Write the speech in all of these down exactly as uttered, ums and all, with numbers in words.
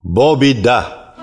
باب ده.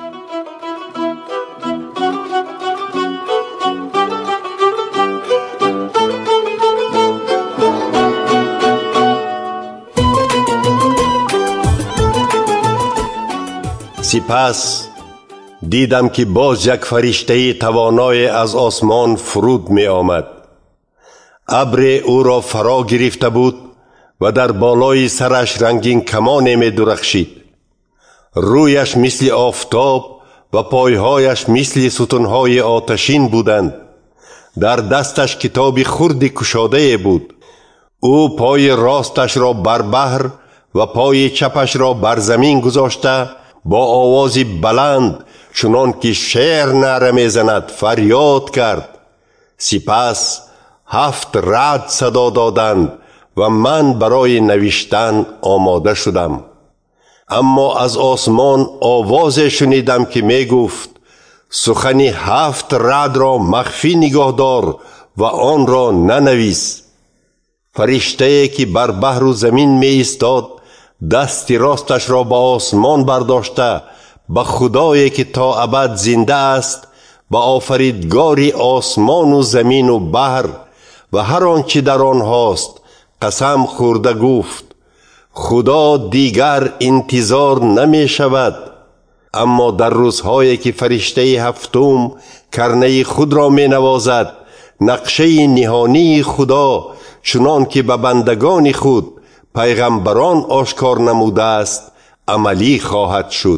سپس دیدم که باز یک فرشته توانای از آسمان فرود می آمد. ابر او را فرا گرفته بود و در بالای سرش رنگین کمانی می درخشید. رویش مثل آفتاب و پایهایش مثل ستونهای آتشین بودند. در دستش کتابی خرد کشاده بود. او پای راستش را بر بحر و پای چپش را بر زمین گذاشته با آوازی بلند چنان که شیر نعره می‌زند فریاد کرد. سپس هفت رعد صدا دادند و من برای نوشتن آماده شدم. اما از آسمان آواز شنیدم که می گفت سخن هفت رعد را مخفی نگاه دار و آن را ننویس. فرشته که بر بحر و زمین می ایستاد دست راستش را به آسمان برداشته به خدایی که تا ابد زنده است، به آفریدگار آسمان و زمین و بحر و هر آنچه در آنهاست قسم خورده گفت خدا دیگر انتظار نمی شود. اما در روزهایی که فرشته هفتم کرنه خود را می نوازد، نقشه نهانی خدا چنان که به بندگان خود پیغمبران آشکار نموده است عملی خواهد شد.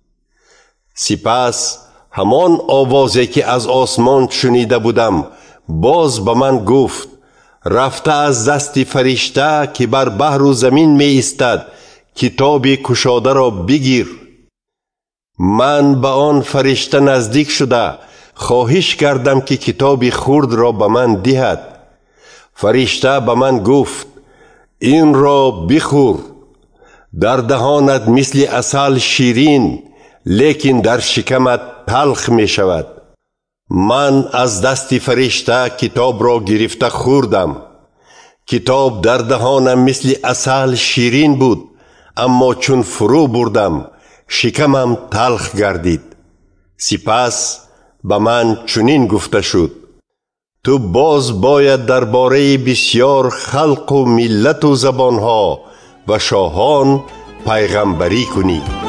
سپس همان آوازی که از آسمان شنیده بودم باز به من گفت رفته از دست فرشته که بر بحر و زمین می ایستد کتاب کشاده را بگیر. من به آن فرشته نزدیک شده خواهش کردم که کتاب خرد را به من دهد. فرشته به من گفت این را بخور، در دهانت مثل عسل شیرین لیکن در شکمت تلخ می شود. من از دست فرشته کتاب را گرفته خوردم. کتاب در دهانم مثل عسل شیرین بود، اما چون فرو بردم شکمم تلخ گردید. سپس به من چنین گفته شد تو باز باید درباره بسیار خلق و ملت و زبانها و شاهان پیغمبری کنی.